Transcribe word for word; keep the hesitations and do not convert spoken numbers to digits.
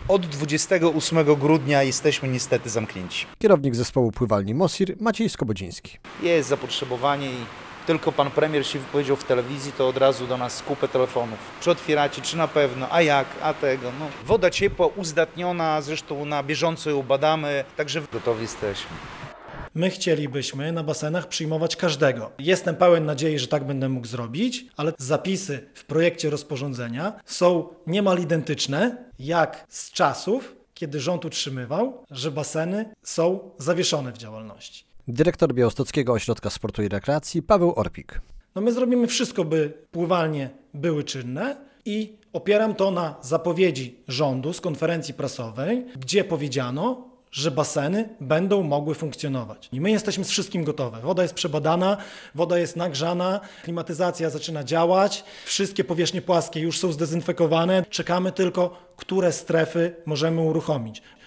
Od dwudziestego ósmego grudnia jesteśmy niestety zamknięci. Kierownik zespołu pływalni Mosir Maciej Skobodziński. Jest zapotrzebowanie i tylko pan premier się wypowiedział w telewizji, to od razu do nas kupę telefonów. Czy otwieracie, czy na pewno, a jak, a tego. No. Woda ciepła, uzdatniona, zresztą na bieżąco ją badamy, także gotowi jesteśmy. My chcielibyśmy na basenach przyjmować każdego. Jestem pełen nadziei, że tak będę mógł zrobić, ale zapisy w projekcie rozporządzenia są niemal identyczne jak z czasów, kiedy rząd utrzymywał, że baseny są zawieszone w działalności. Dyrektor Białostockiego Ośrodka Sportu i Rekreacji Paweł Orpik. No my zrobimy wszystko, by pływalnie były czynne i opieram to na zapowiedzi rządu z konferencji prasowej, gdzie powiedziano, że baseny będą mogły funkcjonować. I my jesteśmy z wszystkim gotowe. Woda jest przebadana, woda jest nagrzana, klimatyzacja zaczyna działać, wszystkie powierzchnie płaskie już są zdezynfekowane. Czekamy tylko, które strefy możemy uruchomić.